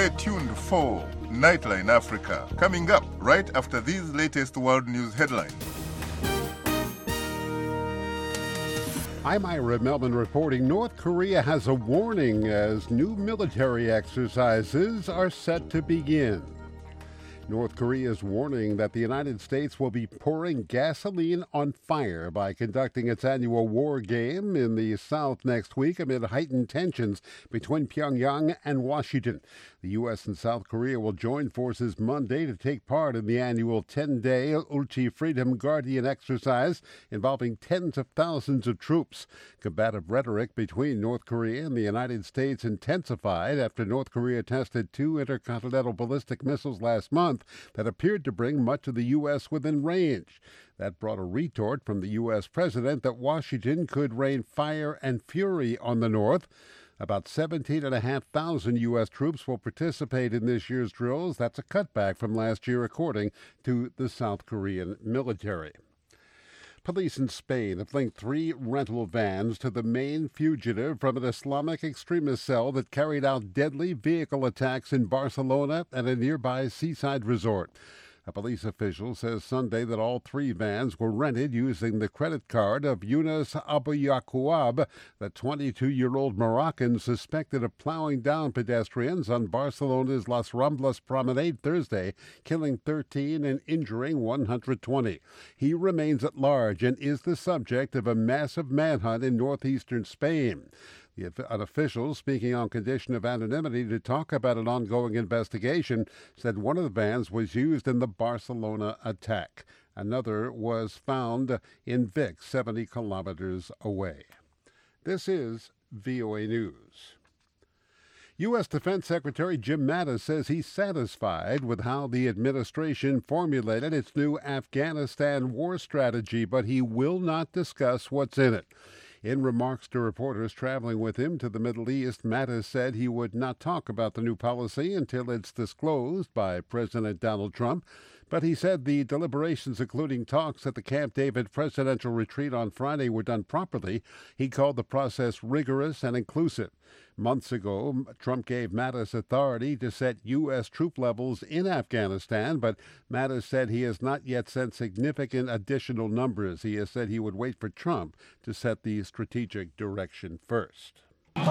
Stay tuned for Nightline Africa, coming up right after these latest world news headlines. I'm Ira Melvin reporting North Korea has a warning as new military exercises are set to begin. North Korea is warning that the United States will be pouring gasoline on fire by conducting its annual war game in the South next week amid heightened tensions between Pyongyang and Washington. The U.S. and South Korea will join forces Monday to take part in the annual 10-day Ulchi Freedom Guardian exercise involving tens of thousands of troops. Combative rhetoric between North Korea and the United States intensified after North Korea tested 2 intercontinental ballistic missiles last month that appeared to bring much of the U.S. within range. That brought a retort from the U.S. president that Washington could rain fire and fury on the North. About 17,500 U.S. troops will participate in this year's drills. That's a cutback from last year, according to the South Korean military. Police in Spain have linked 3 rental vans to the main fugitive from an Islamic extremist cell that carried out deadly vehicle attacks in Barcelona and a nearby seaside resort. A police official says Sunday that all 3 vans were rented using the credit card of Yunus Abu Yaqub, the 22-year-old Moroccan suspected of plowing down pedestrians on Barcelona's Las Ramblas promenade Thursday, killing 13 and injuring 120. He remains at large and is the subject of a massive manhunt in northeastern Spain. An official speaking on condition of anonymity to talk about an ongoing investigation said one of the vans was used in the Barcelona attack. Another was found in Vic, 70 kilometers away. This is VOA News. U.S. Defense Secretary Jim Mattis says he's satisfied with how the administration formulated its new Afghanistan war strategy, but he will not discuss what's in it. In remarks to reporters traveling with him to the Middle East, Mattis said he would not talk about the new policy until it's disclosed by President Donald Trump. But he said the deliberations, including talks at the Camp David presidential retreat on Friday, were done properly. He called the process rigorous and inclusive. Months ago, Trump gave Mattis authority to set U.S. troop levels in Afghanistan, but Mattis said he has not yet sent significant additional numbers. He has said he would wait for Trump to set the strategic direction first.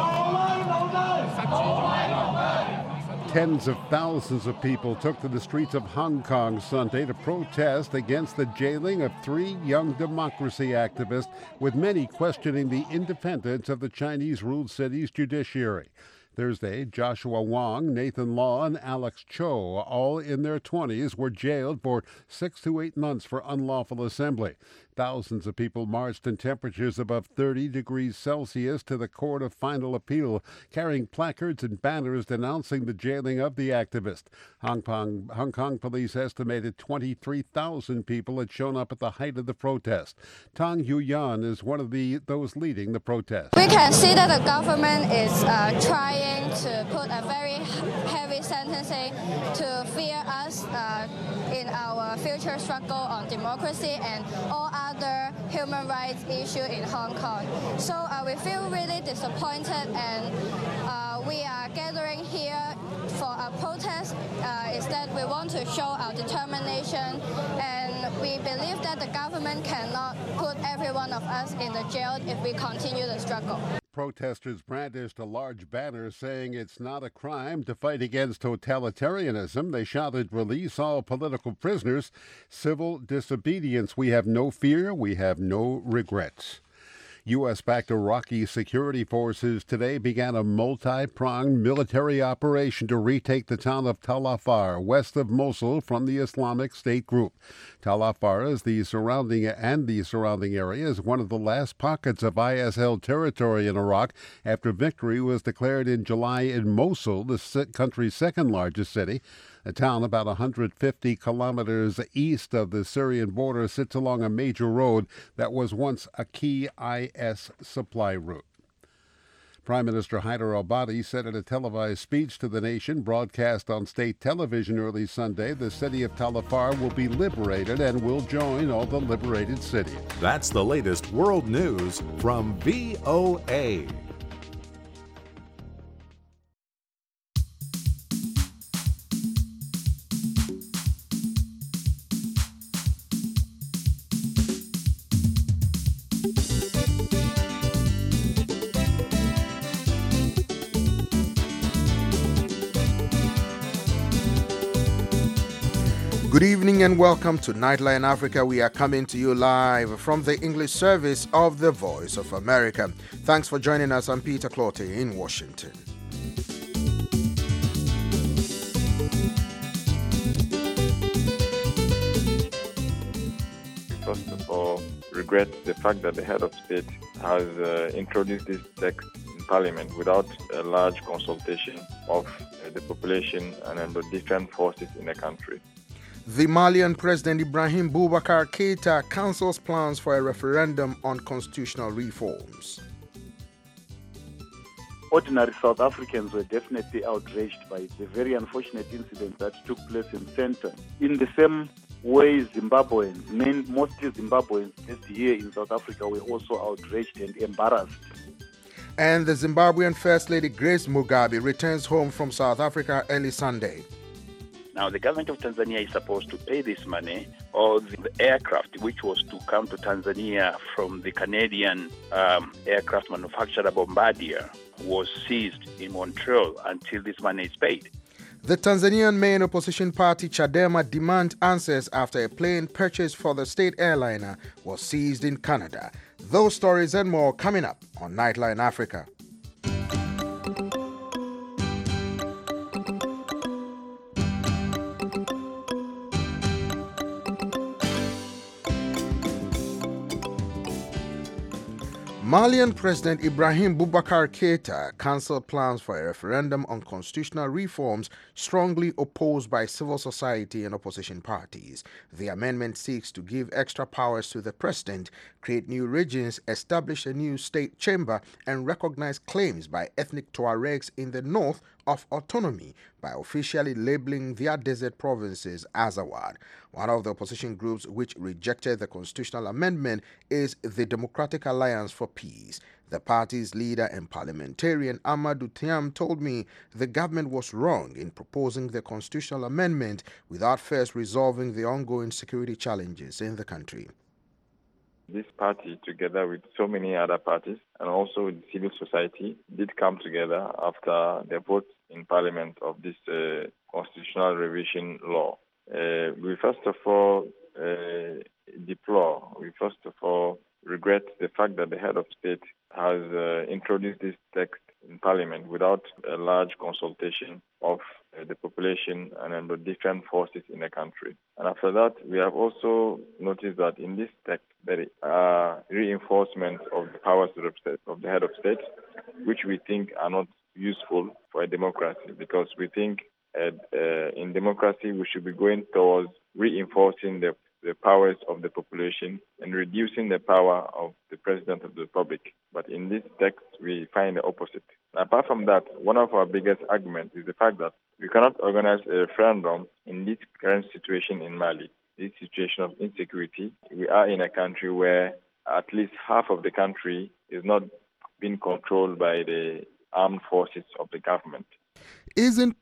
Tens of thousands of people took to the streets of Hong Kong Sunday to protest against the jailing of 3 young democracy activists, with many questioning the independence of the Chinese-ruled city's judiciary. Thursday, Joshua Wong, Nathan Law, and Alex Cho, all in their 20s, were jailed for 6 to 8 months for unlawful assembly. Thousands of people marched in temperatures above 30 degrees Celsius to the Court of Final Appeal, carrying placards and banners denouncing the jailing of the activist. Hong Kong police estimated 23,000 people had shown up at the height of the protest. Tang Yuyan is one of those leading the protest. We can see that the government is trying to put a very heavy sentencing to fear us in our future struggle on democracy and all other human rights issues in Hong Kong. So we feel really disappointed, and we are gathering here for a protest. Instead, we want to show our determination, and we believe that the government cannot put every one of us in the jail if we continue the struggle. Protesters brandished a large banner saying it's not a crime to fight against totalitarianism. They shouted, "Release all political prisoners. Civil disobedience. We have no fear. We have no regrets." U.S.-backed Iraqi security forces today began a multi-pronged military operation to retake the town of Tal Afar, west of Mosul, from the Islamic State group. Tal Afar is the surrounding area is one of the last pockets of IS-held territory in Iraq after victory was declared in July in Mosul, the country's second-largest city. The town, about 150 kilometers east of the Syrian border, sits along a major road that was once a key IS supply route. Prime Minister Haider al-Abadi said in a televised speech to the nation broadcast on state television early Sunday, the city of Tal Afar will be liberated and will join all the liberated cities. That's the latest world news from VOA. Good evening and welcome to Nightline Africa. We are coming to you live from the English service of the Voice of America. Thanks for joining us. I'm Peter Clotte in Washington. First of all, regret the fact that the head of state has introduced this text in Parliament without a large consultation of the population and the different forces in the country. The Malian President Ibrahim Boubacar Keïta cancels plans for a referendum on constitutional reforms. Ordinary South Africans were definitely outraged by the very unfortunate incident that took place in Sandton. In the same way, Zimbabweans, mostly Zimbabweans based here in South Africa, were also outraged and embarrassed. And the Zimbabwean First Lady Grace Mugabe returns home from South Africa early Sunday. Now, the government of Tanzania is supposed to pay this money, or the aircraft which was to come to Tanzania from the Canadian aircraft manufacturer Bombardier was seized in Montreal until this money is paid. The Tanzanian main opposition party Chadema demands answers after a plane purchased for the state airliner was seized in Canada. Those stories and more coming up on Nightline Africa. Malian President Ibrahim Boubacar Keïta cancelled plans for a referendum on constitutional reforms strongly opposed by civil society and opposition parties. The amendment seeks to give extra powers to the president, create new regions, establish a new state chamber, and recognize claims by ethnic Tuaregs in the north of autonomy by officially labeling their desert provinces Azawad. One of the opposition groups which rejected the constitutional amendment is the Democratic Alliance for Peace. The party's leader and parliamentarian Amadou Thiam told me the government was wrong in proposing the constitutional amendment without first resolving the ongoing security challenges in the country. This party, together with so many other parties and also with civil society, did come together after the vote in Parliament of this constitutional revision law. We first of all regret the fact that the head of state has introduced this text in Parliament without a large consultation of the population and the different forces in the country. And after that, we have also noticed that in this text there are reinforcements of the powers of the head of state, which we think are not useful for a democracy, because we think in democracy we should be going towards reinforcing the powers of the population and reducing the power of the President of the Republic. But in this text, we find the opposite. Apart from that, one of our biggest arguments is the fact that we cannot organize a referendum in this current situation in Mali, this situation of insecurity. We are in a country where at least half of the country is not being controlled by the armed forces of the government. Isn't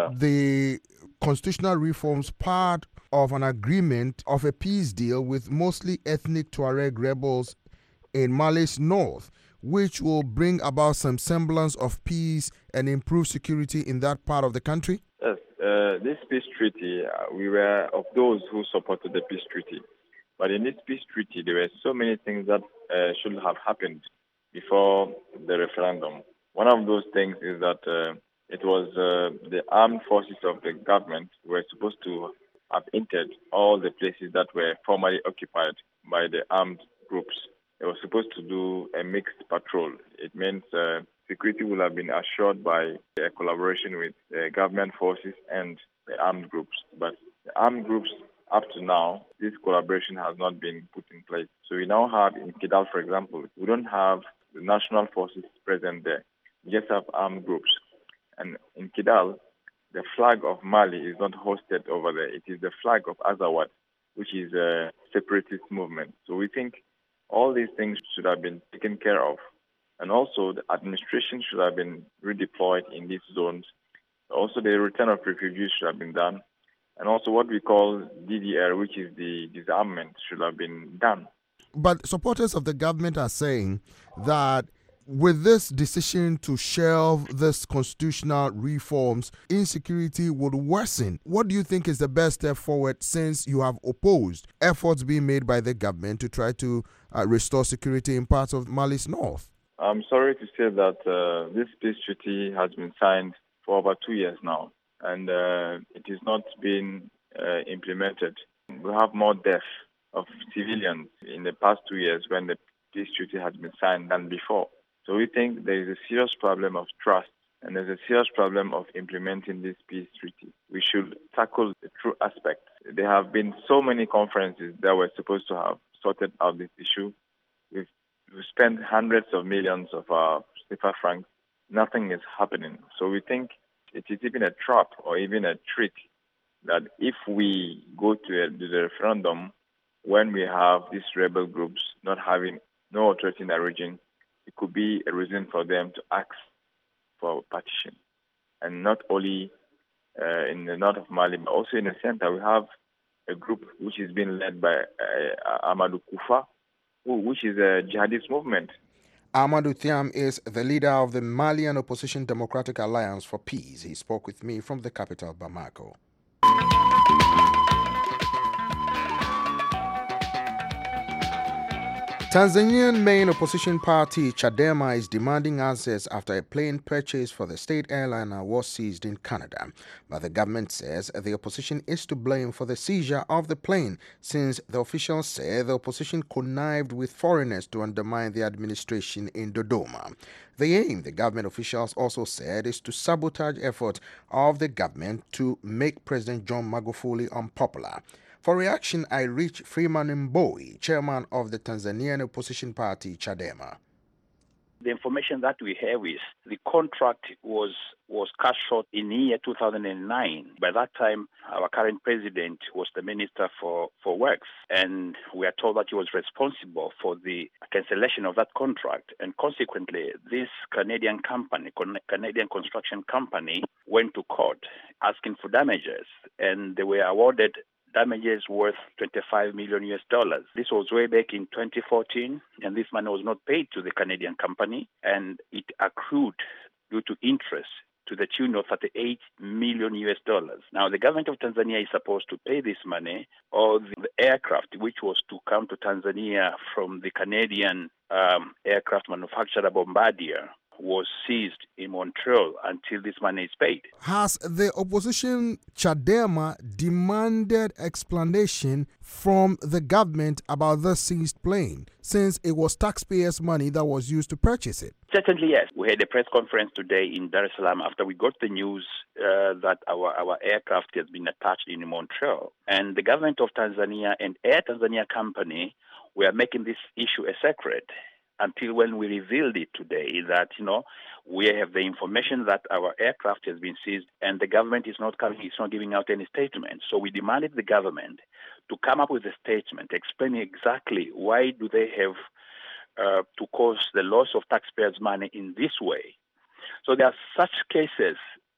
the constitutional reforms part of an agreement of a peace deal with mostly ethnic Tuareg rebels in Mali's north, which will bring about some semblance of peace and improve security in that part of the country? Yes, this peace treaty, we were of those who supported the peace treaty. But in this peace treaty, there were so many things that should have happened before the referendum. One of those things is that it was the armed forces of the government were supposed to have entered all the places that were formerly occupied by the armed groups. They were supposed to do a mixed patrol. It means security will have been assured by a collaboration with the government forces and the armed groups. But the armed groups, up to now, this collaboration has not been put in place. So we now have in Kidal, for example, we don't have the national forces present there. We just have armed groups. And in Kidal, the flag of Mali is not hosted over there. It is the flag of Azawad, which is a separatist movement. So we think all these things should have been taken care of. And also the administration should have been redeployed in these zones. Also the return of refugees should have been done. And also what we call DDR, which is the disarmament, should have been done. But supporters of the government are saying that with this decision to shelve this constitutional reforms, insecurity would worsen. What do you think is the best step forward, since you have opposed efforts being made by the government to try to restore security in parts of Mali's north? I'm sorry to say that this peace treaty has been signed for over 2 years now, and it is not being implemented. We have more deaths of civilians in the past 2 years when the peace treaty has been signed than before. So we think there is a serious problem of trust, and there's a serious problem of implementing this peace treaty. We should tackle the true aspects. There have been so many conferences that were supposed to have sorted out this issue. We've spent hundreds of millions of our CFA francs. Nothing is happening. So we think it is even a trap or even a trick that if we go to the referendum when we have these rebel groups not having no authority in the region, it could be a reason for them to ask for partition. And not only in the north of Mali, but also in the center, we have a group which is being led by Amadou Koufa, which is a jihadist movement. Amadou Thiam is the leader of the Malian Opposition Democratic Alliance for Peace. He spoke with me from the capital, Bamako. Tanzanian main opposition party Chadema is demanding answers after a plane purchased for the state airliner was seized in Canada. But the government says the opposition is to blame for the seizure of the plane, since the officials say the opposition connived with foreigners to undermine the administration in Dodoma. The aim, the government officials also said, is to sabotage efforts of the government to make President John Magufuli unpopular. For reaction, I reached Freeman Mbowe, chairman of the Tanzanian opposition party Chadema. The information that we have is the contract was cut short in the year 2009. By that time, our current president was the Minister for Works, and we are told that he was responsible for the cancellation of that contract. And consequently, this Canadian construction company, went to court asking for damages, and they were awarded damages worth $25 million. This was way back in 2014, and this money was not paid to the Canadian company, and it accrued due to interest to the tune of $38 million. Now, the government of Tanzania is supposed to pay this money, or the aircraft which was to come to Tanzania from the Canadian aircraft manufacturer Bombardier was seized in Montreal until this money is paid. Has the opposition Chadema demanded explanation from the government about the seized plane, since it was taxpayers' money that was used to purchase it? Certainly, yes. We had a press conference today in Dar es Salaam after we got the news that our aircraft has been attached in Montreal. And the government of Tanzania and Air Tanzania Company were making this issue a secret, until when we revealed it today that, we have the information that our aircraft has been seized, and the government is not giving out any statement. So we demanded the government to come up with a statement explaining exactly why do they have to cause the loss of taxpayers' money in this way. So there are such cases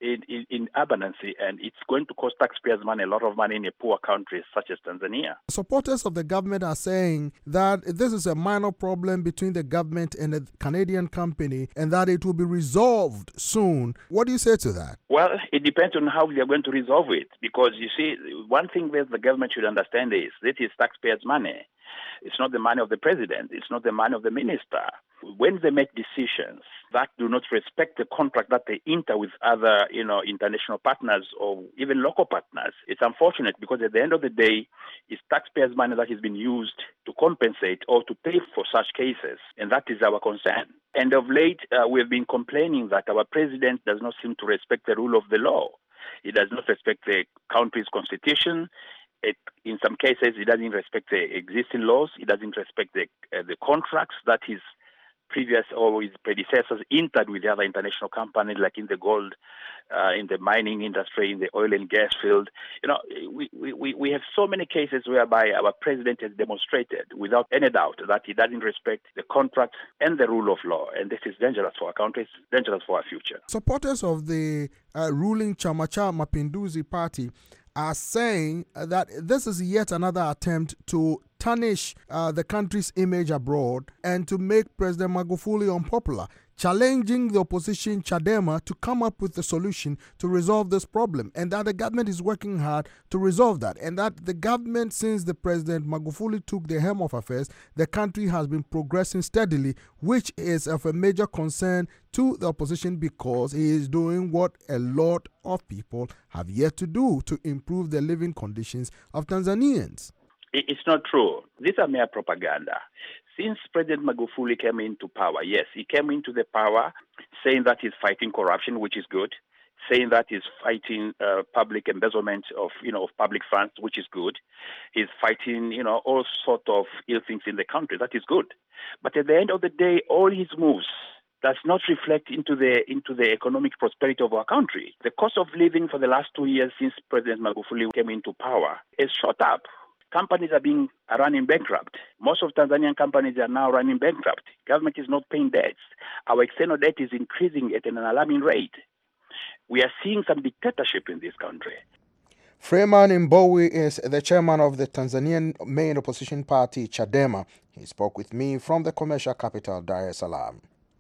in abundance, and it's going to cost taxpayers' money, a lot of money in a poor country such as Tanzania. Supporters of the government are saying that this is a minor problem between the government and the Canadian company, and that it will be resolved soon. What do you say to that? Well, it depends on how we are going to resolve it, because you see, one thing that the government should understand is that is taxpayers' money. It's not the money of the president. It's not the money of the minister. When they make decisions that do not respect the contract that they enter with other, international partners or even local partners, it's unfortunate, because at the end of the day, it's taxpayers' money that has been used to compensate or to pay for such cases, and that is our concern. And of late, we have been complaining that our president does not seem to respect the rule of the law. He does not respect the country's constitution. In some cases, he doesn't respect the existing laws. He doesn't respect the contracts that his previous or his predecessors entered with the other international companies, like in the gold, in the mining industry, in the oil and gas field. We have so many cases whereby our president has demonstrated without any doubt that he doesn't respect the contract and the rule of law. And this is dangerous for our country, it's dangerous for our future. Supporters of the ruling Chama cha Mapinduzi party are saying that this is yet another attempt to tarnish the country's image abroad and to make President Magufuli unpopular, challenging the opposition Chadema to come up with a solution to resolve this problem, and that the government is working hard to resolve that, and that the government, since the President Magufuli took the helm of affairs, the country has been progressing steadily, which is of a major concern to the opposition because he is doing what a lot of people have yet to do to improve the living conditions of Tanzanians. It's not true. These are mere propaganda. Since President Magufuli came into power, yes, he came into the power saying that he's fighting corruption, which is good, saying that he's fighting public embezzlement of public funds, which is good. He's fighting, all sort of ill things in the country. That is good. But at the end of the day, all his moves does not reflect into the economic prosperity of our country. The cost of living for the last 2 years since President Magufuli came into power is shot up. Companies are running bankrupt. Most of Tanzanian companies are now running bankrupt. Government is not paying debts. Our external debt is increasing at an alarming rate. We are seeing some dictatorship in this country. Freeman Mbowe is the chairman of the Tanzanian main opposition party, Chadema. He spoke with me from the commercial capital, Dar es Salaam.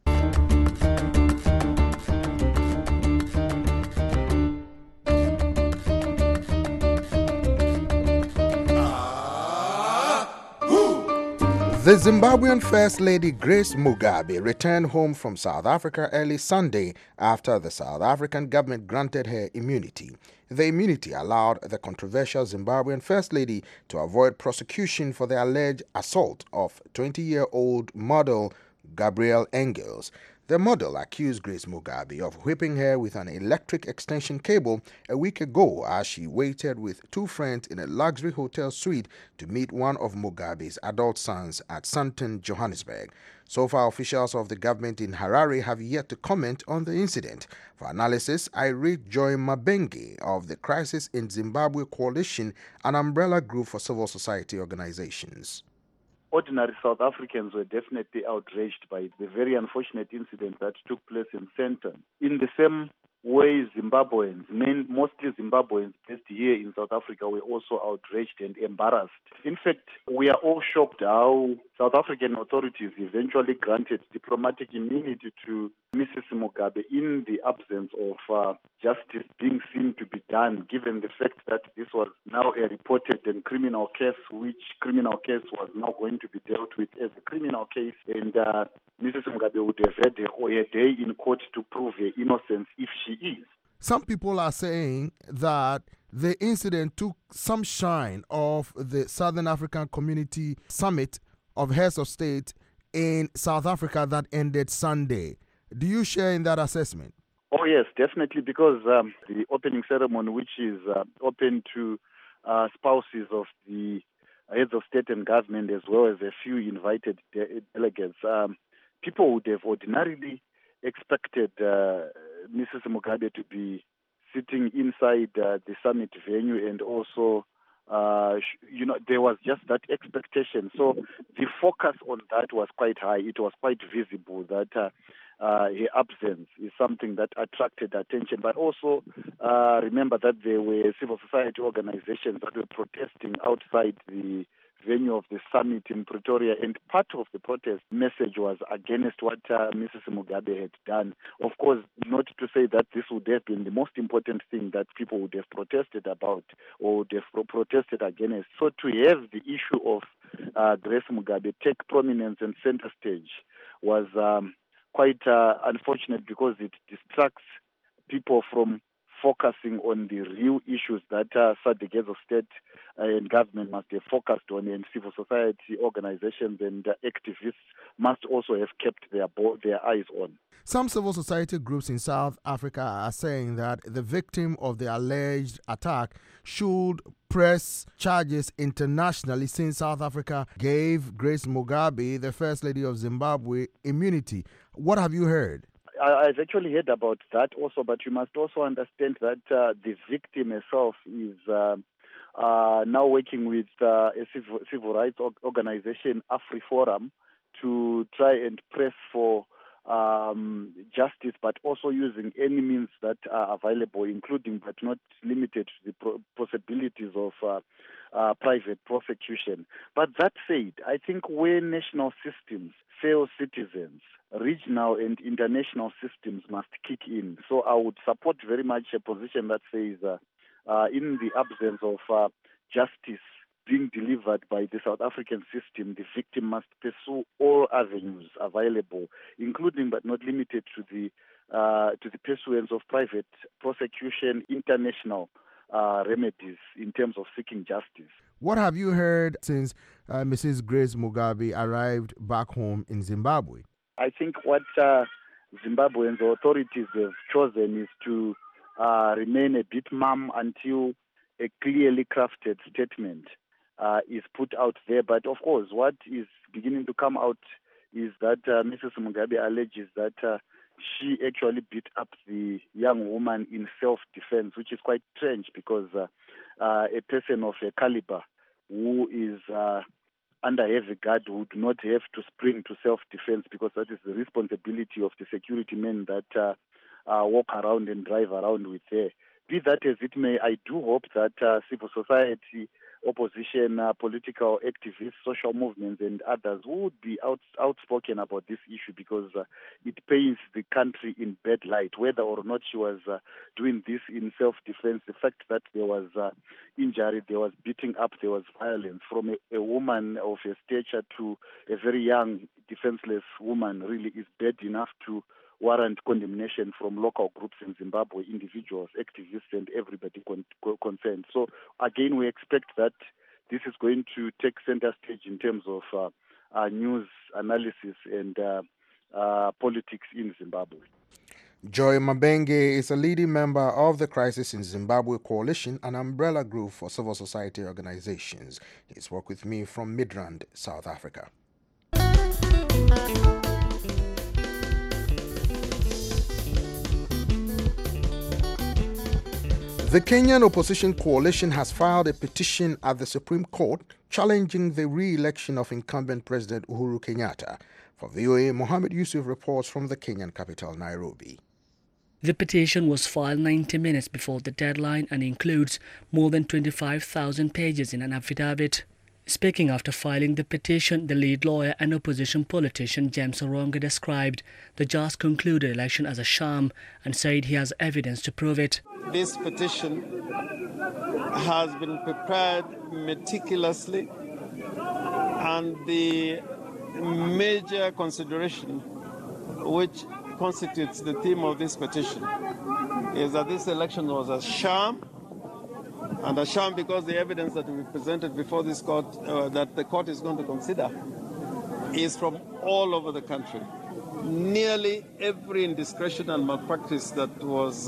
The Zimbabwean First Lady Grace Mugabe returned home from South Africa early Sunday after the South African government granted her immunity. The immunity allowed the controversial Zimbabwean First Lady to avoid prosecution for the alleged assault of 20-year-old model Gabrielle Engels. The model accused Grace Mugabe of whipping her with an electric extension cable a week ago as she waited with two friends in a luxury hotel suite to meet one of Mugabe's adult sons at Sandton, Johannesburg. So far, officials of the government in Harare have yet to comment on the incident. For analysis, I read Joy Mabenge of the Crisis in Zimbabwe Coalition, an umbrella group for civil society organizations. Ordinary South Africans were definitely outraged by the very unfortunate incident that took place in Sandton. In the same way, Zimbabweans, mostly Zimbabweans based here in South Africa, were also outraged and embarrassed. In fact, we are all shocked how South African authorities eventually granted diplomatic immunity to Mrs. Mugabe in the absence of justice being seen to be done, given the fact that this was now a reported and criminal case, which criminal case was now going to be dealt with as a criminal case, and Mrs. Mugabe would have had a day in court to prove her innocence if she is. Some people are saying that the incident took some shine of the Southern African Community Summit of Heads of State in South Africa that ended Sunday. Do you share in that assessment? Oh, yes, definitely, because the opening ceremony, which is open to spouses of the heads of state and government, as well as a few invited delegates, people would have ordinarily expected Mrs. Mugabe to be sitting inside the summit venue, and also, there was just that expectation. So the focus on that was quite high. It was quite visible that her absence is something that attracted attention. But also remember that there were civil society organizations that were protesting outside the venue of the summit in Pretoria, and part of the protest message was against what Mrs. Mugabe had done. Of course, not to say that this would have been the most important thing that people would have protested about or would have protested against. So to have the issue of Grace Mugabe take prominence and center stage was quite unfortunate, because it distracts people from focusing on the real issues that SADC heads of state and government must have focused on, and civil society organizations and activists must also have kept their eyes on. Some civil society groups in South Africa are saying that the victim of the alleged attack should press charges internationally, since South Africa gave Grace Mugabe, the First Lady of Zimbabwe, immunity. What have you heard? I've actually heard about that also, but you must also understand that the victim herself is now working with a civil rights organization, AfriForum, to try and press for justice, but also using any means that are available, including but not limited to the possibilities of private prosecution. But that said, I think when national systems fail citizens, regional and international systems must kick in. So I would support very much a position that says in the absence of justice being delivered by the South African system, the victim must pursue all avenues available, including but not limited to the pursuance of private prosecution, international remedies in terms of seeking justice. What have you heard since Mrs. Grace Mugabe arrived back home in Zimbabwe? I think what Zimbabwean authorities have chosen is to remain a bit mum until a clearly crafted statement is put out there. But of course, what is beginning to come out is that Mrs. Mugabe alleges that she actually beat up the young woman in self-defense, which is quite strange because a person of a caliber who is under heavy guard would not have to spring to self-defense, because that is the responsibility of the security men that walk around and drive around with her. Be that as it may, I do hope that civil society, opposition, political activists, social movements and others would be outspoken about this issue, because it paints the country in bad light. Whether or not she was doing this in self-defense, the fact that there was injury, there was beating up, there was violence from a woman of a stature to a very young, defenseless woman really is bad enough to warrant condemnation from local groups in Zimbabwe, individuals, activists, and everybody concerned. So again, we expect that this is going to take center stage in terms of news analysis and politics in Zimbabwe. Joy Mabenge is a leading member of the Crisis in Zimbabwe Coalition, an umbrella group for civil society organizations. He's worked with me from Midrand, South Africa. The Kenyan Opposition Coalition has filed a petition at the Supreme Court challenging the re-election of incumbent President Uhuru Kenyatta. For VOA, Mohammed Yusuf reports from the Kenyan capital, Nairobi. The petition was filed 90 minutes before the deadline and includes more than 25,000 pages in an affidavit. Speaking after filing the petition, the lead lawyer and opposition politician James Oronga described the just concluded election as a sham and said he has evidence to prove it. This petition has been prepared meticulously, and the major consideration which constitutes the theme of this petition is that this election was a sham, and a sham because the evidence that we presented before this court, that the court is going to consider, is from all over the country. Nearly every indiscretion and malpractice that was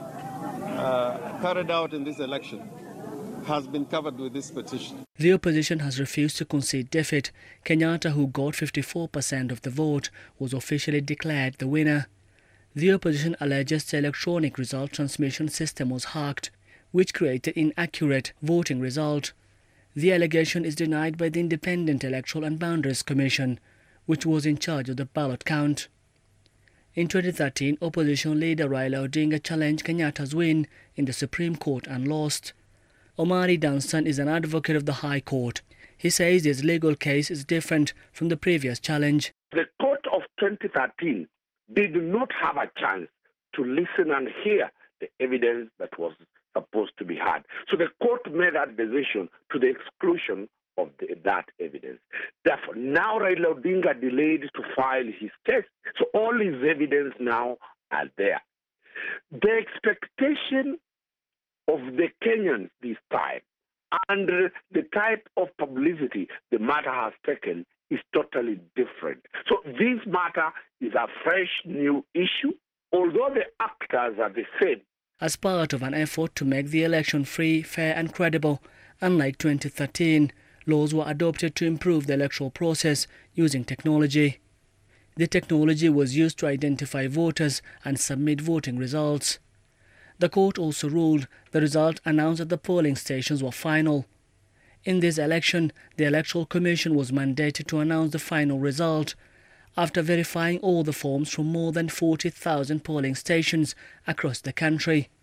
carried out in this election has been covered with this petition. The opposition has refused to concede defeat. Kenyatta, who got 54% of the vote, was officially declared the winner. The opposition alleges the electronic result transmission system was hacked, which created inaccurate voting result. The allegation is denied by the Independent Electoral and Boundaries Commission, which was in charge of the ballot count. In 2013, opposition leader Raila Odinga challenged Kenyatta's win in the Supreme Court and lost. Omari Dunstan is an advocate of the High Court. He says his legal case is different from the previous challenge. The court of 2013 did not have a chance to listen and hear the evidence that was supposed to be heard. So the court made that decision to the exclusion of that evidence. Therefore, now Raila Odinga delayed to file his case, so all his evidence now are there. The expectation of the Kenyans this time and the type of publicity the matter has taken is totally different. So this matter is a fresh new issue, although the actors are the same. As part of an effort to make the election free, fair and credible, unlike 2013, laws were adopted to improve the electoral process using technology. The technology was used to identify voters and submit voting results. The court also ruled the result announced at the polling stations were final. In this election, the Electoral Commission was mandated to announce the final result after verifying all the forms from more than 40,000 polling stations across the country.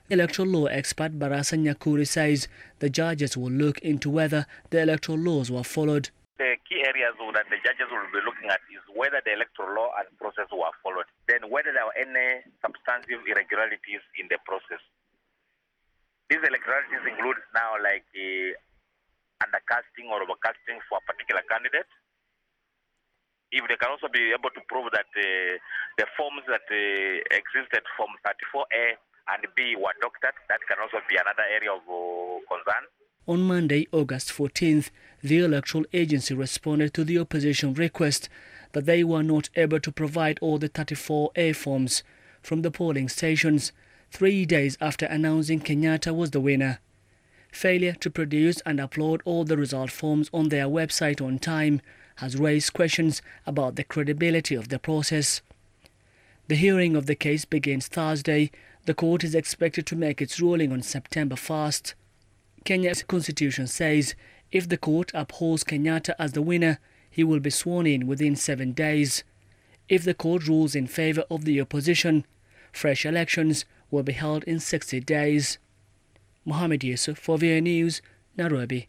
Electoral law expert Barasa Nyakuri says the judges will look into whether the electoral laws were followed. The key areas that the judges will be looking at is whether the electoral law and process were followed, then whether there were any substantive irregularities in the process. These irregularities include now like undercasting or overcasting for a particular candidate. If they can also be able to prove that the forms that existed from 34A and B were doctored, that can also be another area of concern. On Monday, August 14th, the Electoral Agency responded to the opposition request that they were not able to provide all the 34A forms from the polling stations 3 days after announcing Kenyatta was the winner. Failure to produce and upload all the result forms on their website on time has raised questions about the credibility of the process. The hearing of the case begins Thursday. The court is expected to make its ruling on September 1st. Kenya's constitution says if the court upholds Kenyatta as the winner, he will be sworn in within 7 days. If the court rules in favour of the opposition, fresh elections will be held in 60 days. Mohammed Yusuf for VOA News, Nairobi.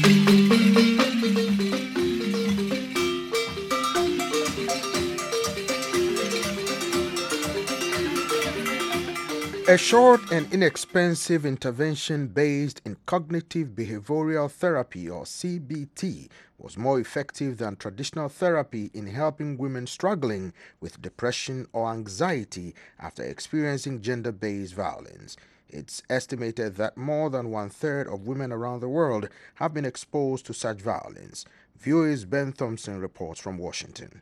A short and inexpensive intervention based in cognitive behavioral therapy, or CBT, was more effective than traditional therapy in helping women struggling with depression or anxiety after experiencing gender-based violence. It's estimated that more than 1/3 of women around the world have been exposed to such violence. VOA's Ben Thompson reports from Washington.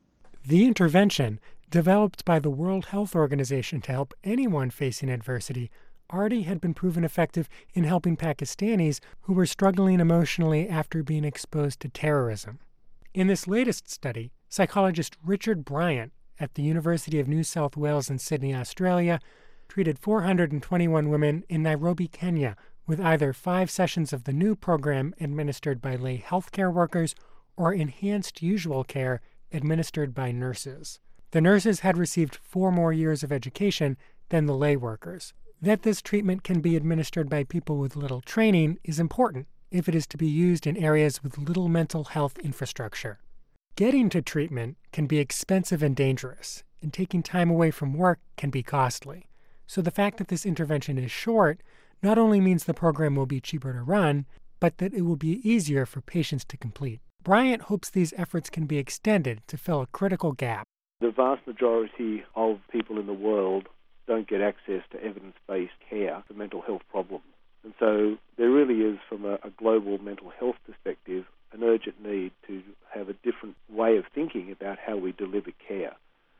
The intervention, developed by the World Health Organization to help anyone facing adversity, already had been proven effective in helping Pakistanis who were struggling emotionally after being exposed to terrorism. In this latest study, psychologist Richard Bryant at the University of New South Wales in Sydney, Australia, treated 421 women in Nairobi, Kenya, with either 5 sessions of the new program administered by lay healthcare workers or enhanced usual care administered by nurses. The nurses had received 4 more years of education than the lay workers. That this treatment can be administered by people with little training is important if it is to be used in areas with little mental health infrastructure. Getting to treatment can be expensive and dangerous, and taking time away from work can be costly. So the fact that this intervention is short not only means the program will be cheaper to run, but that it will be easier for patients to complete. Bryant hopes these efforts can be extended to fill a critical gap. The vast majority of people in the world don't get access to evidence-based care for mental health problems. And so there really is, from a global mental health perspective, an urgent need to have a different way of thinking about how we deliver care.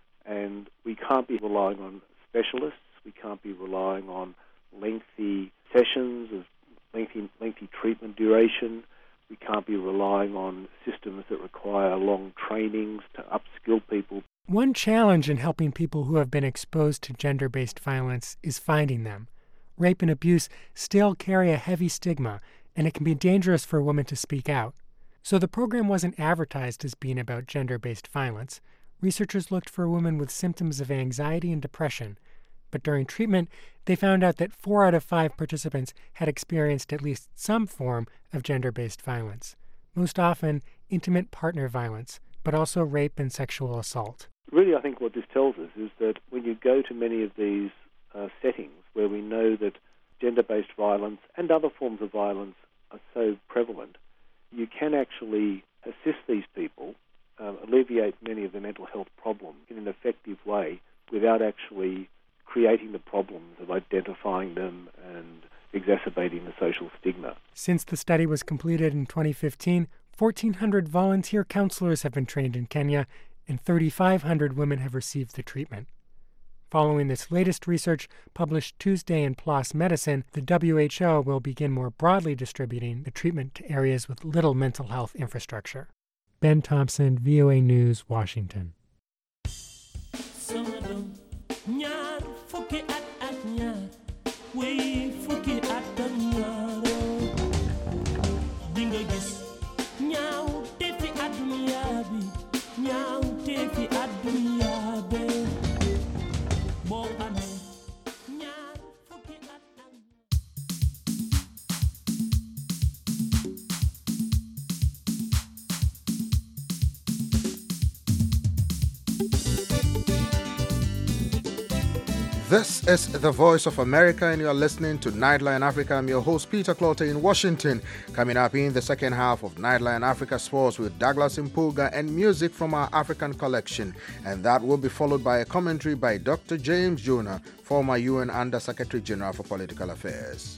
And we can't be relying on specialists. We can't be relying on lengthy sessions of lengthy treatment duration. We can't be relying on systems that require long trainings to upskill people. One challenge in helping people who have been exposed to gender-based violence is finding them. Rape and abuse still carry a heavy stigma, and it can be dangerous for a woman to speak out. So the program wasn't advertised as being about gender-based violence. Researchers looked for women with symptoms of anxiety and depression. But during treatment, they found out that 4 out of 5 participants had experienced at least some form of gender-based violence, most often intimate partner violence, but also rape and sexual assault. Really, I think what this tells us is that when you go to many of these settings where we know that gender-based violence and other forms of violence are so prevalent, you can actually assist these people, alleviate many of the mental health problems in an effective way without actually creating the problems of identifying them and exacerbating the social stigma. Since the study was completed in 2015, 1,400 volunteer counselors have been trained in Kenya, and 3,500 women have received the treatment. Following this latest research, published Tuesday in PLOS Medicine, the WHO will begin more broadly distributing the treatment to areas with little mental health infrastructure. Ben Thompson, VOA News, Washington. This is the Voice of America, and you are listening to Nightline Africa. I'm your host, Peter Clotter in Washington. Coming up in the second half of Nightline Africa Sports with Douglas Mpuga and music from our African collection. And that will be followed by a commentary by Dr. James Jonah, former UN Under-Secretary General for Political Affairs.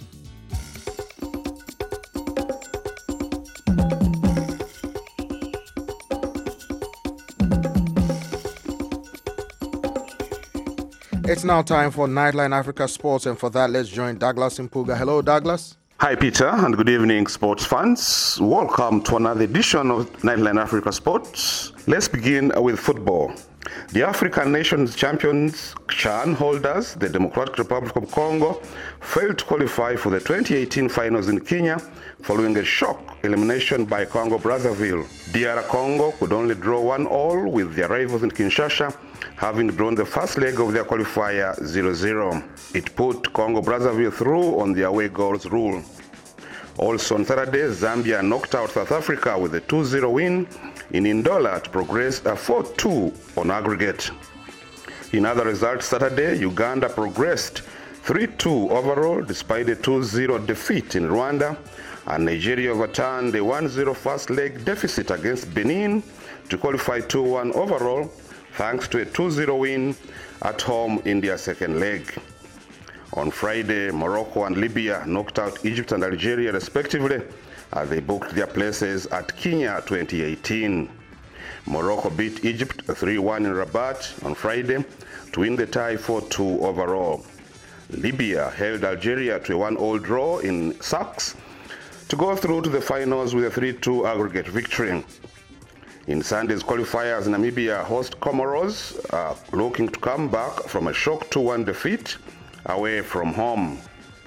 It's now time for Nightline Africa Sports, and for that, let's join Douglas Mpuga. Hello, Douglas. Hi, Peter, and good evening, sports fans. Welcome to another edition of Nightline Africa Sports. Let's begin with football. The African Nations champions, CHAN holders, the Democratic Republic of Congo, failed to qualify for the 2018 finals in Kenya following a shock elimination by Congo-Brazzaville. DR Congo could only draw 1-1 with their rivals in Kinshasa, having drawn the first leg of their qualifier 0-0. It put Congo-Brazzaville through on the away goals rule. Also on Saturday, Zambia knocked out South Africa with a 2-0 win in Ndola to progress a 4-2 on aggregate. In other results Saturday, Uganda progressed 3-2 overall despite a 2-0 defeat in Rwanda, and Nigeria overturned a 1-0 first leg deficit against Benin to qualify 2-1 overall thanks to a 2-0 win at home in their second leg. On Friday, Morocco and Libya knocked out Egypt and Algeria respectively as they booked their places at Kenya 2018. Morocco beat Egypt 3-1 in Rabat on Friday to win the tie 4-2 overall. Libya held Algeria to a 1-1 draw in Sfax to go through to the finals with a 3-2 aggregate victory. In Sunday's qualifiers, Namibia host Comoros, looking to come back from a shock 2-1 defeat away from home.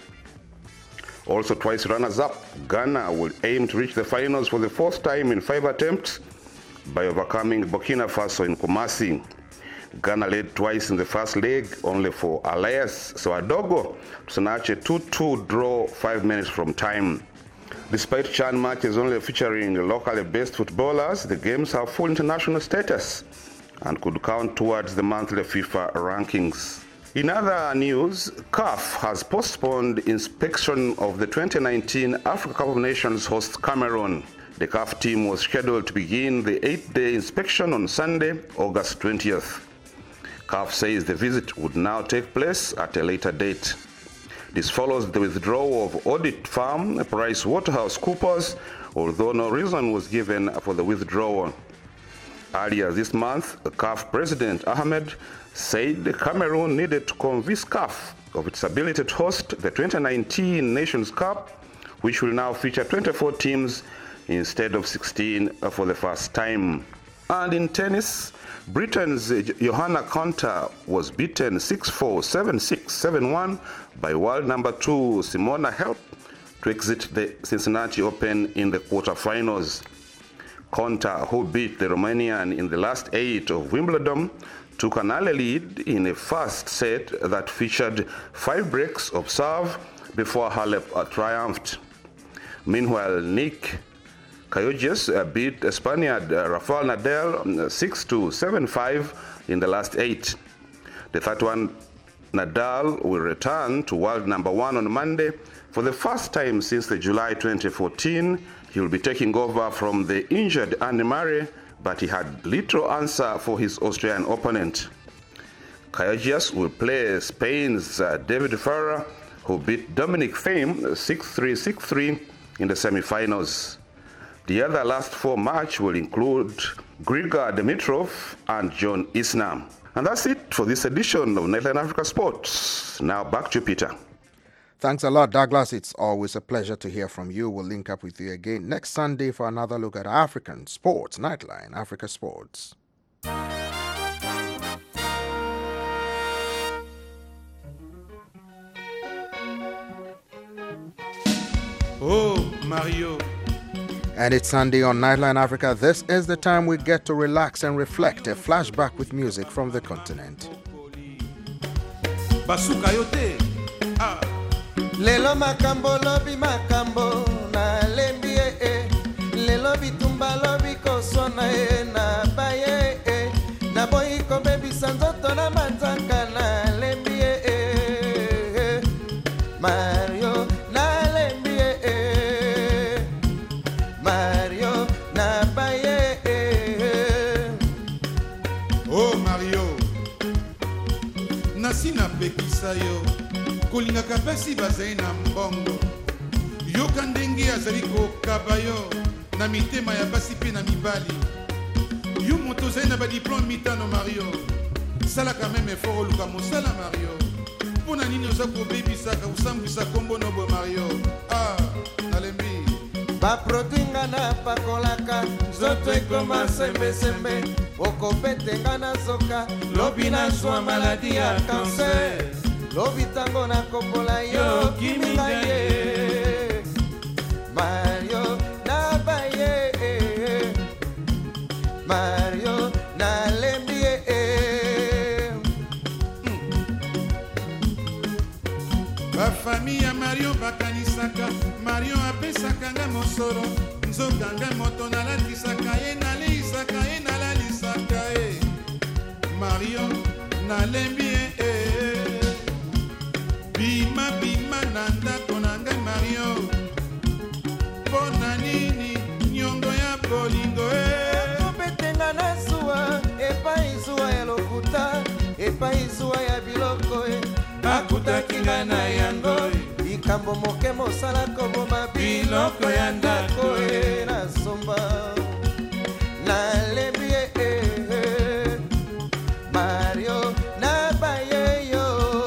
Also twice runners-up, Ghana will aim to reach the finals for the fourth time in 5 attempts by overcoming Burkina Faso in Kumasi. Ghana led twice in the first leg, only for Elias Sawadogo to snatch a 2-2 draw 5 minutes from time. Despite CHAN matches only featuring locally based footballers, the games have full international status and could count towards the monthly FIFA rankings. In other news, CAF has postponed inspection of the 2019 Africa Cup of Nations host Cameroon. The CAF team was scheduled to begin the 8-day inspection on Sunday, August 20th. CAF says the visit would now take place at a later date. This follows the withdrawal of audit firm PricewaterhouseCoopers, although no reason was given for the withdrawal. Earlier this month, CAF President Ahmed said Cameroon needed to convince CAF of its ability to host the 2019 Nations Cup, which will now feature 24 teams instead of 16 for the first time. And in tennis, Britain's Johanna Konta was beaten 6-4, 7-6, 7-1 by world number 2 Simona Halep to exit the Cincinnati Open in the quarterfinals. Konta, who beat the Romanian in the last 8 of Wimbledon, took an early lead in a first set that featured 5 breaks of serve before Halep triumphed. Meanwhile, Nick Kyrgios beat Spaniard Rafael Nadal 6-2, 7-5 in the last 8. The 31 Nadal will return to world number 1 on Monday. For the first time since the July 2014, he will be taking over from the injured Andy Murray, but he had little answer for his Austrian opponent. Kyrgios will play Spain's David Ferrer, who beat Dominic Thiem 6-3, 6-3 in the semi-finals. The other last 4 matches will include Grigor Dimitrov and John Isner. And that's it for this edition of Nightline Africa Sports. Now back to Peter. Thanks a lot, Douglas. It's always a pleasure to hear from you. We'll link up with you again next Sunday for another look at African sports. Nightline Africa Sports. Oh, Mario. And it's Sunday on Nightline Africa. This is the time we get to relax and reflect. A flashback with music from the continent. Basuka yote. Lelo makambo lobi makambo na lembi lelo bitumba lobi kosona na baye na boy ko baby sanzoto na manzaka na lembi kopesa yo kolingaka pasi bazali na mbongo yoka ndenge azali kokaba yo na mitema ya basi mpe na mibali yo moto ozali na badiplome mitano Mario salaka meme effort oluka mosala Mario mpo na nini oza kobebisaka osambwisa kombo nobo Mario nalembi baproduit nga napakolaka nzoto ekoma sembesembe okopetenga na zoka lobi nazwa maladi ya kanser lobi ntango nakopola yo kiminga ye Mario nabaye Mario nalembi ye bafamille ya Mario bakanisaka Mario apesaka nga mosolo nzoka nga moto nalatisaka ye naleisaka ye nalalisaka ye Mario nalembi ye bima bima na ndako na ngai Mario mpo na nini nyongo ya bolingo kobetenga na zuwa epai zuwa ya lokuta epai zuwa ya biloko akutaki nga na yango likambo moke mosala koboma biloko ya ndako nasomba nalembi ye Mario nabaye yo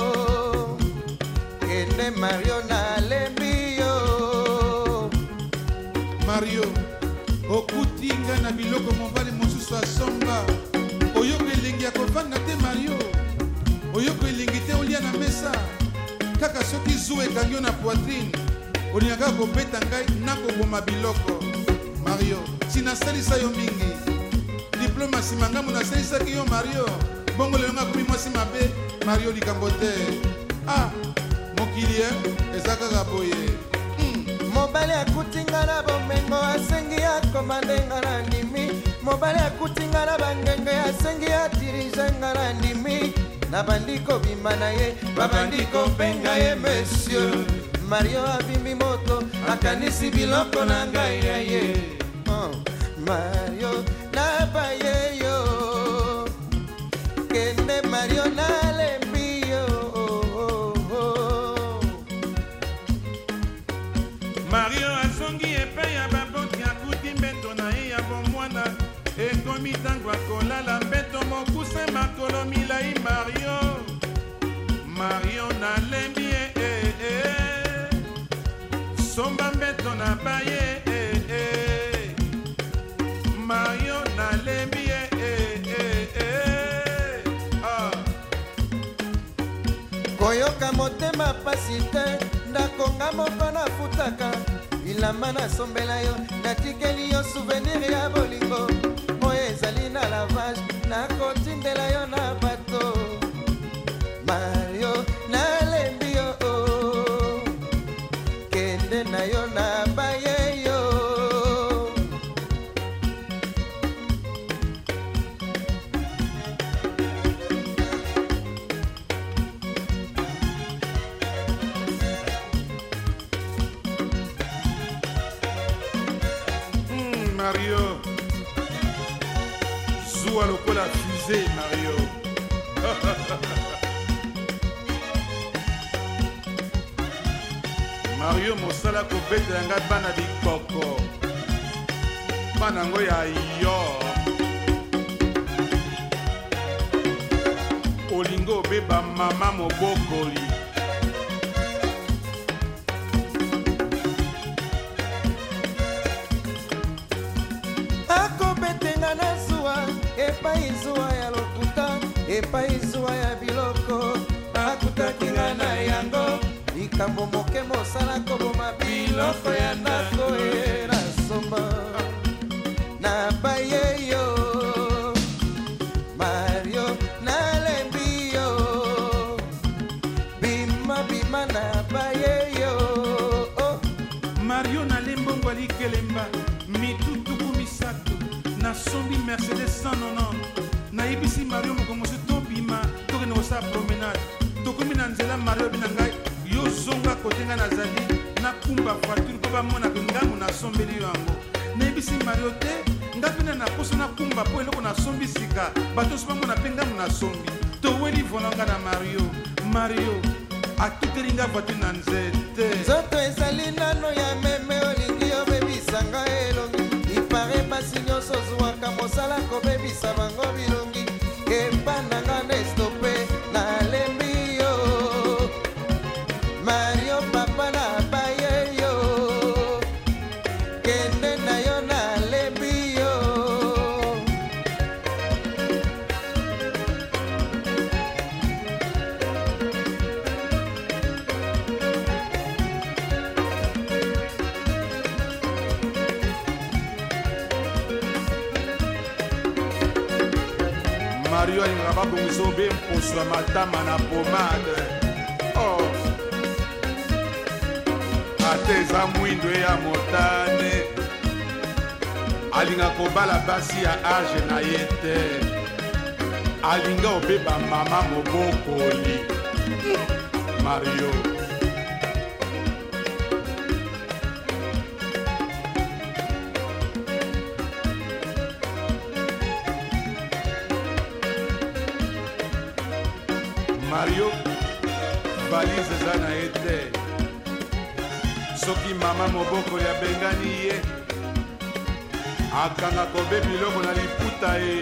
kende Mario nalembi yo Mario okuti nga na biloko mobali mosusu asomba oyoka elengi ya kovanda te Mario oyoka elengi te olia na mesa kaka soki zuwa ekangi yo na poitrine olingaka kobeta ngai nakoboma biloko Mario sinasalisa yo mingi diplome nsima ngambo nasalisaki yo Mario bongo lelo nga komi mwasi mabe Mario likambo te mokili eza kaka boye mobali akutinga na bomengo asengi akoma ndenga na ndimi mobali akutinga na bangenge asengi adirige nga na ndimi na bandiko bima na ye babandiko mpenga ye monsieur Mario abimbi moto akanisi biloko na ngai ya ye Mario nabaye yo kende Mario nalembi yo Mario azongi epai ya baboti akuti mbeto na ye ya bomwana ekomi ntango akolala mbeto mokuse makolo milai Mario nalembi ye somba mbeto na baye Mario nalembi ye koyoka motema pasi te ndakonga moko nafutaka bilamba nasombela yo natikeli yo souvenir ya bolingo oyo ezali na lavage nakotindela yo na bato Mario nalembi yo kende na yo nabaye yo Mario zuwa lokola fusée Mario Mario mosala kobetela nga bana bikoko bana yango ya yo olingo obeba mama mobokoli akobetenga na zuwa epai zuwa ya lokuta epai zuwa ya biloko akutaki nga na yango likambo moke mosala koboma biloko ya ndako nasomba nabaye yo Mario nalembi yo bima bima nabaye yo Mario nalembongo alikelemba mitutuku misato nasombi Mercedes 190 nayebisi Mario mokongosi tobima tokende kosala promenade tokomi na nzela Mario bina ngai yozonga kotenga nazali nakumba voiture mpo bamonaka ngango nasombeli yo yango nayebisi Mario te nga pene na poso nakumba mpo eloko nasombi sika bato nyonso bamona mpe ngango nasombi toweli volanga na Mario Mario atutelinga voiture na nzete nzoto ezali nano ya meme olingi obebisanga elongi ipare basi nyonso ozwaka mosala kobebisa bango bilongi kepa nanga nestope nalembi yo Mario papa na baye yo kende na yo nalembi yo Mario alingaka babongisa obe mposo ya matama na pomade oh. Ate eza mwindo ya motane alinga kobala basi ya age na ye te alinga obeba mama mobokoli Mario Mario valise eza na ye te soki mama mobokoli abengani ye akanga kobe biloko na liputa ye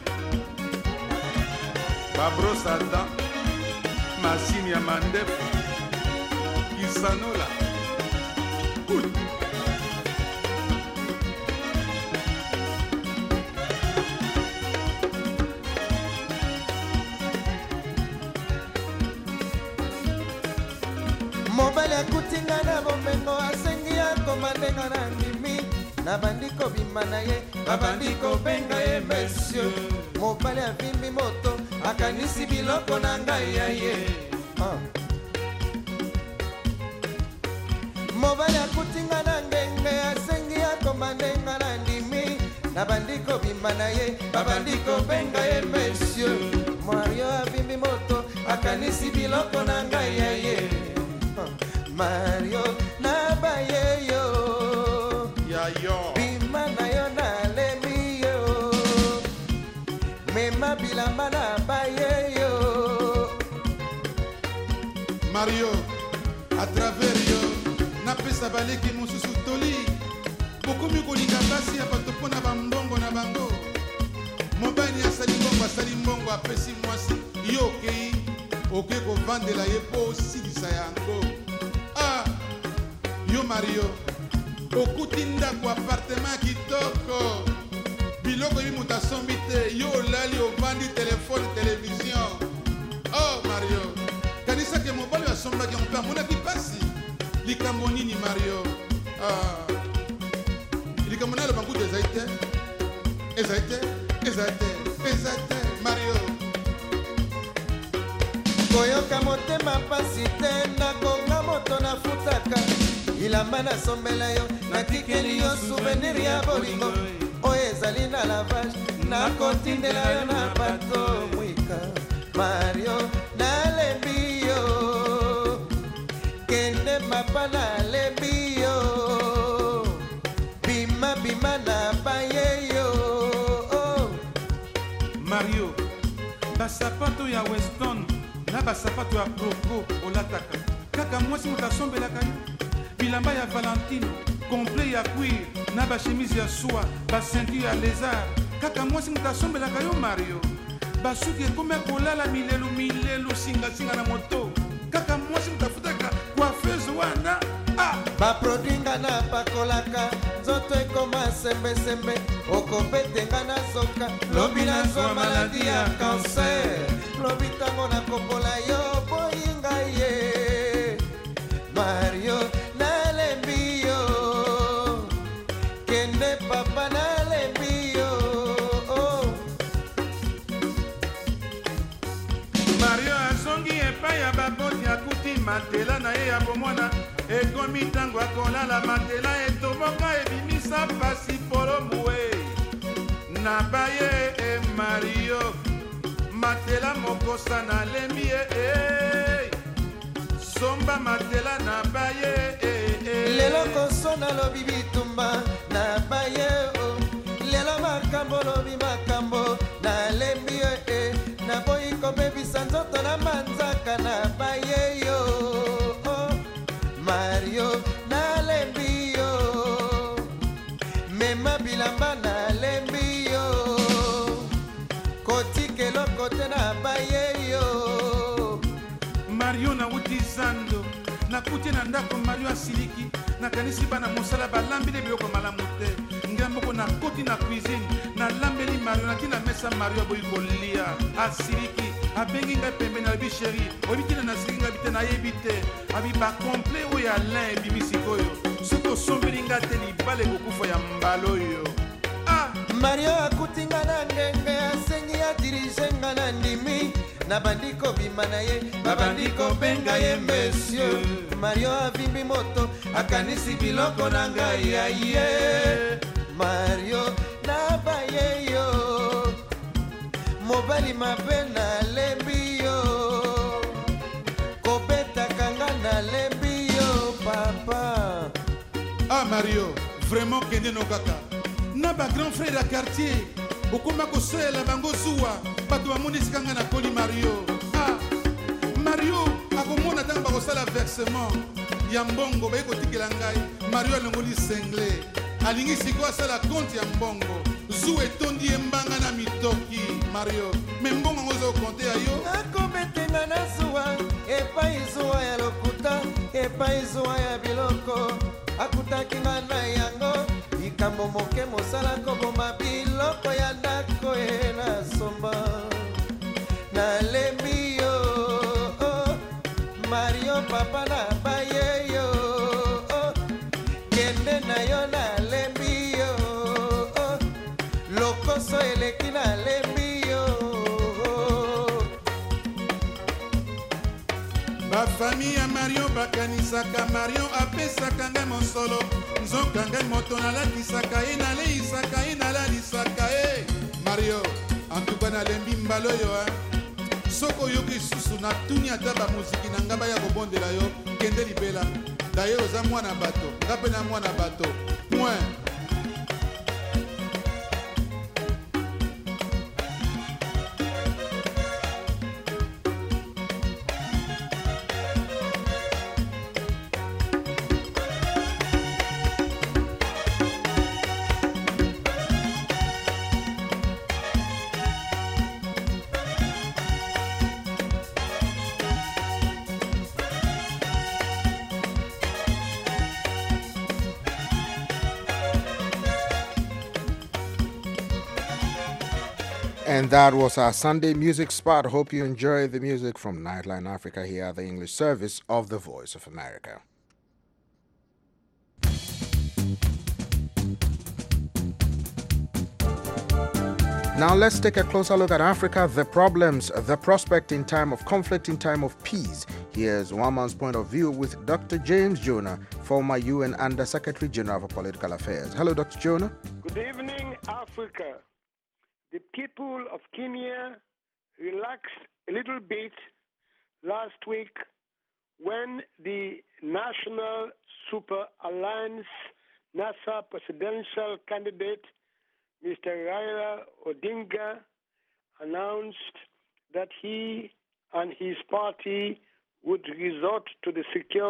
babrosa dent masini ya mandefu kisanola mobali akutinga na bomengo asengi akomandenga na ndimi na bandiko bima na ye babandiko benga ye monsieur mobali avimbi moto akanisi biloko na ngai ya ye mobali akutinga na ngenge asengi akomandenga na ndimi na bandiko bima na ye babandiko benga ye monsieur Mario avimbi moto akanisi biloko na ngai ya ye Mario na baye yo bima na yo nalembi yo mema bilamba na baye yo Mario à travers yo napesa baleki mosusu toli bokomi kolinga basi ya bato mpo na bambongo na bango mobali asali mbongo apesi mwasi yo okei oke kovandela ye mpo osilisa yango yo Mario okuti ndako apartema kitoko biloko yebi moto asombi te yo olali ovandi telefone televizion oh Mario kanisaki mobali asombaki yango mpe amonaki mpasi likambo nini Mario likambo naloba nkutu ezali te Mario koyoka motema mpasi te nakonga moto nafutaka ilamba nasombela yo natikeli yo souvenir ya bolingo oyo ezali na lavage nakotindela yo na bato mwika Mario nalembi yo kende mapa nalembi yo bima na baye yo Mario basapato ya Weston na basapato ya Proco olataka kaka mwasi moto asombelaka yo bilamba ya Valentino complet ya cuir na bachemise ya soie baseinture ya lézard kaka mwasi moto asombelaka yo Mario basuki ekoma kolala milelu singasinga na moto kaka mwasi moto afutaka coiffeuse wana baprodwinga na pakolaka nzoto ekoma sembesembe okobetenga na zoka lobi nazwa maladi ya cancer lobi ntango nakopola yo boyinga ye Mario nalembi yo kende papa nalembi yo Mario azongi epai ya baboti akuti matela na ye ya bomwana ekomi ntango akolala matela etoboka ebimisa pasi polomue na baye Mario matela mokosa nalembi ye somba matela na baye lelo kosona lobi bitumba na baye lelo makambo lobi makambo nalembi ye naboyi kobebisa nzoto na manzaka na baye bafuti na ndako Mario asiliki nakanisi bana mosala balambeli biloko malamu te ngamboko na koti na cuisine na lambeli Mario na tina mesa Mario aboyi kolia asiliki abengi ngai pembeni alobi sheri oyebi tina nasiliki ngai bite nayebi te abi bakomple oyo alain ebimi sikoyo soki osombeli ngai te libala ekokufa ya mbala oyo Mario akutinga na ngenge asengi adirige nga na ndimi na bandiko bima na ye babandiko benga ye monsieur Mario avimbi moto akanisi biloko na ngai ya ye Mario na baye yo mobali mabe na lembi yo kobetaka nga na lembi yo papa. Mario vraiment kende no kaka na ba grand frère ya quartier okoma kosoyela bango zuwa bato bamonisika nga na koli Mario. Mario akomona ntango bakosala versement ya mbongo baye kotikela ngai Mario alongoli sengle alingi sikoyo asala konte ya mbongo zuwa etondi ye mbanga na mitoki Mario me mbongo yango oza okonte ya yo akobetenga na zuwa epai zuwa ya lokuta epai zuwa ya biloko akutaki nga na yango likambo moke mosala koboma biloko ya ndako ye na somba nalembi yo Mario papa na baye yo kende na yo nalembi yo lokoso eleki nalembi yo bafami ya Mario bakanisaka Mario apesaka ngai mosolo nzoka ngai moto nalakisaka ye naleisaka ye nalalisaka ye Mario antuka nalembi mbala oyo soko oyoki susu natuni ata bamuziki na ngai baya kobondela yo kende libela daye oza mwana bato nga mpe na mwana bato point. And that was our Sunday music spot. Hope you enjoy the music from Nightline Africa here at the English service of the Voice of America. Now let's take a closer look at Africa, the problems, the prospect in time of conflict, in time of peace. Here's one man's point of view with Dr. James Jonah, former UN Under Secretary General for Political Affairs. Hello, Dr. Jonah. Good evening, Africa. The people of Kenya relaxed a little bit last week when the National Super Alliance NASA presidential candidate, Mr. Raila Odinga, announced that he and his party would resort to the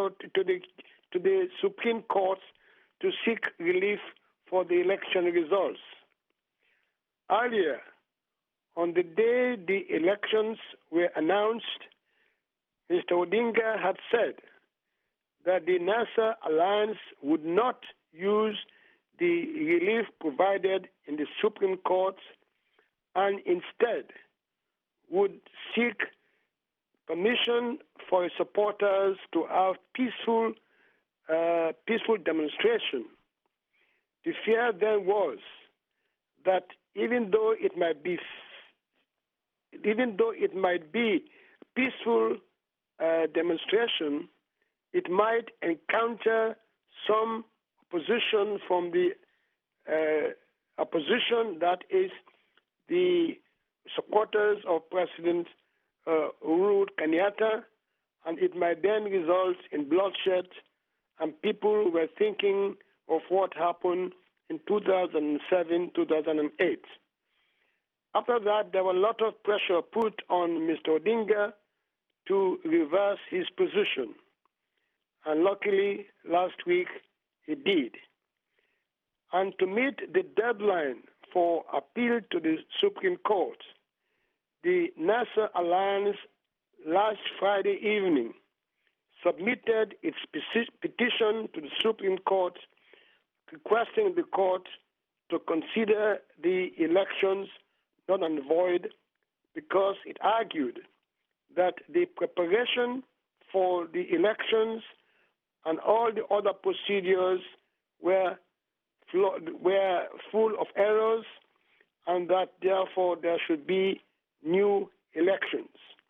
Supreme Court to seek relief for the election results. Earlier, on the day the elections were announced, Mr. Odinga had said that the NASA alliance would not use the relief provided in the Supreme Court and instead would seek permission for its supporters to have peaceful demonstration. The fear then was that even though it might be peaceful demonstration, it might encounter some opposition from the opposition, that is the supporters of President Uhuru Kenyatta, and it might then result in bloodshed, and people were thinking of what happened in 2007, 2008. After that, there was a lot of pressure put on Mr. Odinga to reverse his position. And luckily, last week, he did. And to meet the deadline for appeal to the Supreme Court, the NASA Alliance last Friday evening submitted its petition to the Supreme Court requesting the court to consider the elections null and void because it argued that the preparation for the elections and all the other procedures were full of errors and that therefore there should be new elections.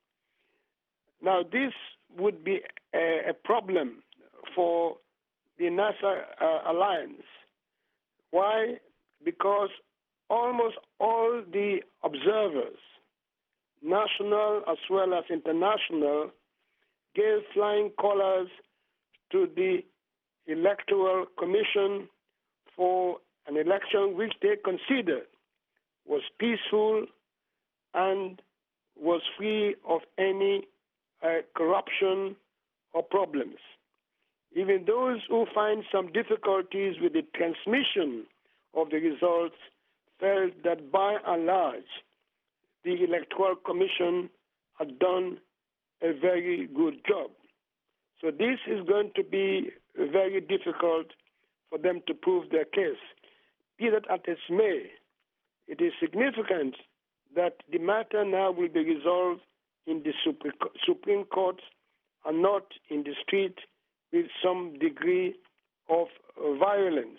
Now this would be a problem for the NASA alliance. Why? Because almost all the observers, national as well as international, gave flying colors to the Electoral Commission for an election which they considered was peaceful and was free of any corruption or problems. Even those who find some difficulties with the transmission of the results felt that by and large, the Electoral Commission had done a very good job. So this is going to be very difficult for them to prove their case. Be that as it may, it is significant that the matter now will be resolved in the Supreme Court and not in the street with some degree of violence.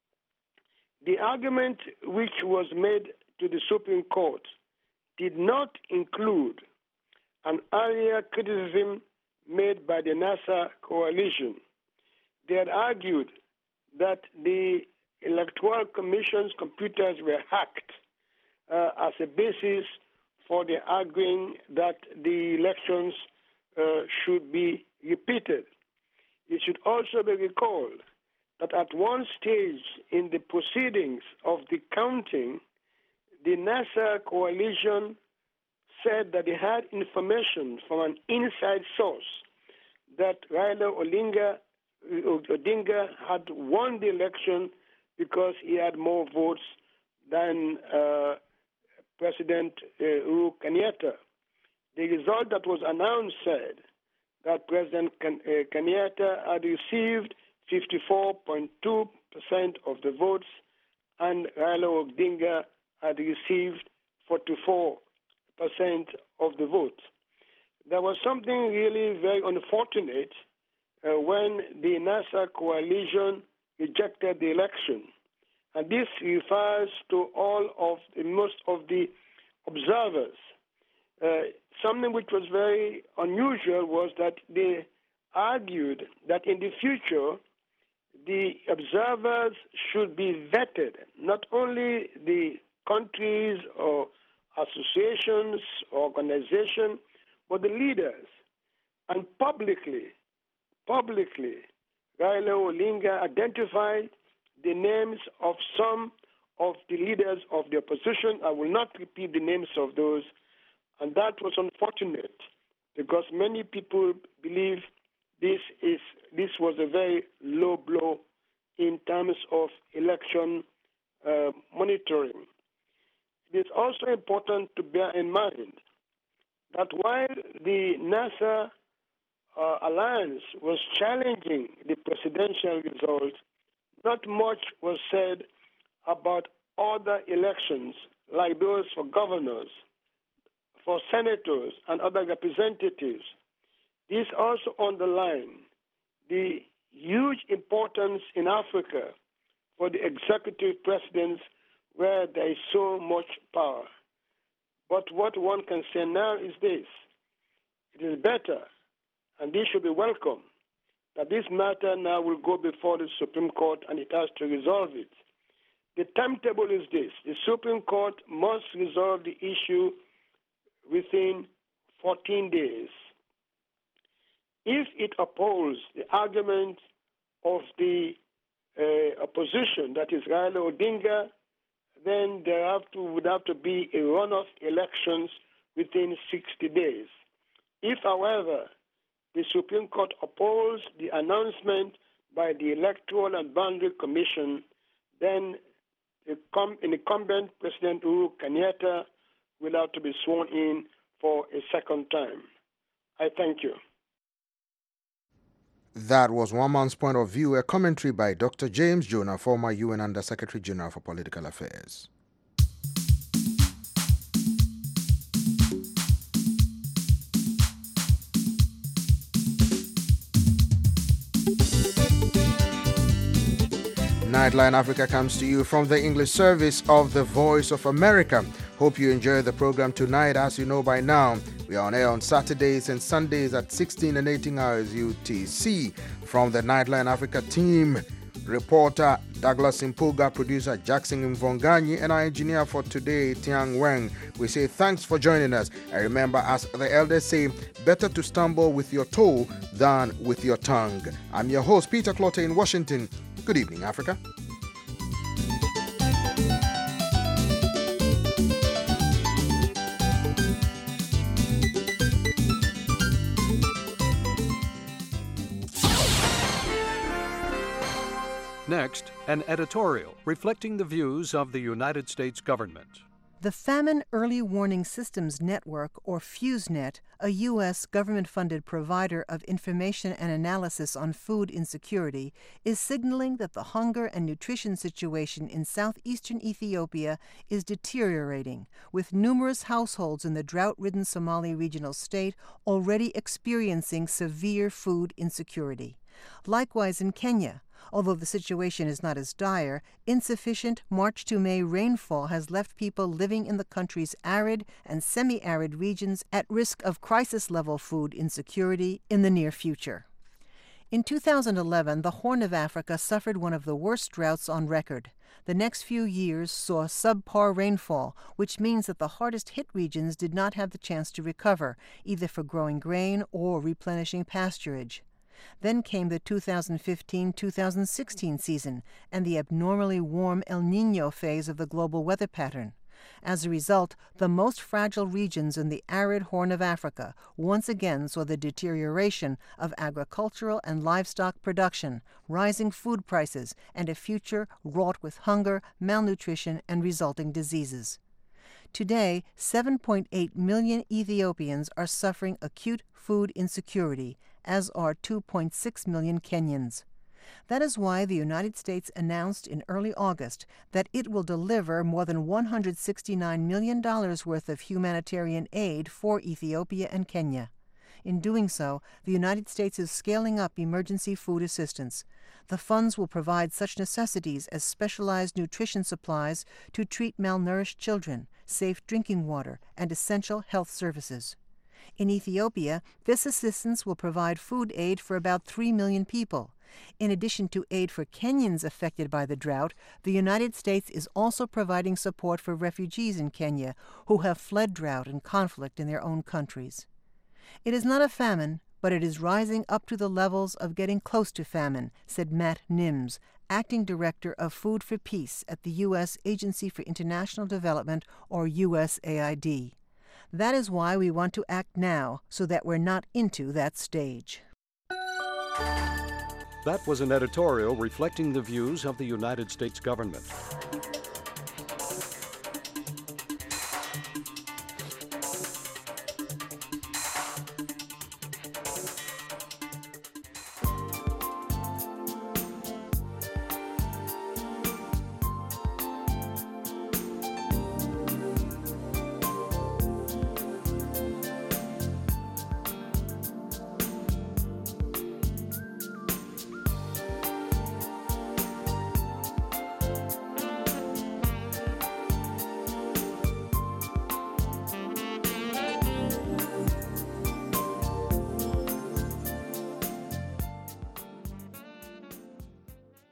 The argument which was made to the Supreme Court did not include an earlier criticism made by the NASA coalition. They had argued that the Electoral Commission's computers were hacked as a basis for the arguing that the elections should be repeated. It should also be recalled that at one stage in the proceedings of the counting, the NASA coalition said that they had information from an inside source that Raila Odinga had won the election because he had more votes than President Uhuru Kenyatta. The result that was announced said that President Kenyatta had received 54.2% of the votes and Raila Odinga had received 44% of the votes. There was something really very unfortunate when the NASA coalition rejected the election. And this refers to most of the observers. Something which was very unusual was that they argued that in the future, the observers should be vetted, not only the countries or associations, organizations, but the leaders. And publicly, Raila Odinga identified the names of some of the leaders of the opposition. I will not repeat the names of those. And that was unfortunate because many people believe this was a very low blow in terms of election monitoring. It is also important to bear in mind that while the NASA alliance was challenging the presidential results, not much was said about other elections like those for governors, for senators, and other representatives. This also underlines the huge importance in Africa for the executive presidents where there is so much power. But what one can say now is this: it is better, and this should be welcome, that this matter now will go before the Supreme Court and it has to resolve it. The timetable is this: the Supreme Court must resolve the issue within 14 days. If it upholds the argument of the opposition, that is Raila Odinga, then there would have to be a runoff elections within 60 days. If, however, the Supreme Court upholds the announcement by the Electoral and Boundary Commission, then the incumbent President Uhuru Kenyatta will have to be sworn in for a second time. I thank you. That was One Man's Point of View, a commentary by Dr. James Jonah, former UN Under-Secretary General for Political Affairs. Nightline Africa comes to you from the English service of the Voice of America. Hope you enjoy the program tonight. As you know by now, we are on air on Saturdays and Sundays at 16 and 18 hours UTC. From the Nightline Africa team, reporter Douglas Impuga, producer Jackson Mvonganyi, and our engineer for today, Tiang Wang. We say thanks for joining us. And remember, as the elders say, better to stumble with your toe than with your tongue. I'm your host, Peter Clotter in Washington. Good evening, Africa. Next, an editorial reflecting the views of the United States government. The Famine Early Warning Systems Network, or FuseNet, a U.S. government-funded provider of information and analysis on food insecurity, is signaling that the hunger and nutrition situation in southeastern Ethiopia is deteriorating, with numerous households in the drought-ridden Somali regional state already experiencing severe food insecurity. Likewise in Kenya, although the situation is not as dire, insufficient March to May rainfall has left people living in the country's arid and semi-arid regions at risk of crisis-level food insecurity in the near future. In 2011, the Horn of Africa suffered one of the worst droughts on record. The next few years saw subpar rainfall, which means that the hardest-hit regions did not have the chance to recover, either for growing grain or replenishing pasturage. Then came the 2015-2016 season and the abnormally warm El Niño phase of the global weather pattern. As a result, the most fragile regions in the arid Horn of Africa once again saw the deterioration of agricultural and livestock production, rising food prices, and a future wrought with hunger, malnutrition, and resulting diseases. Today, 7.8 million Ethiopians are suffering acute food insecurity, as are 2.6 million Kenyans. That is why the United States announced in early August that it will deliver more than $169 million worth of humanitarian aid for Ethiopia and Kenya. In doing so, the United States is scaling up emergency food assistance. The funds will provide such necessities as specialized nutrition supplies to treat malnourished children, safe drinking water, and essential health services. In Ethiopia, this assistance will provide food aid for about 3 million people. In addition to aid for Kenyans affected by the drought, the United States is also providing support for refugees in Kenya who have fled drought and conflict in their own countries. It is not a famine, but it is rising up to the levels of getting close to famine, said Matt Nims, Acting Director of Food for Peace at the U.S. Agency for International Development, or USAID. That is why we want to act now, so that we're not into that stage. That was an editorial reflecting the views of the United States government.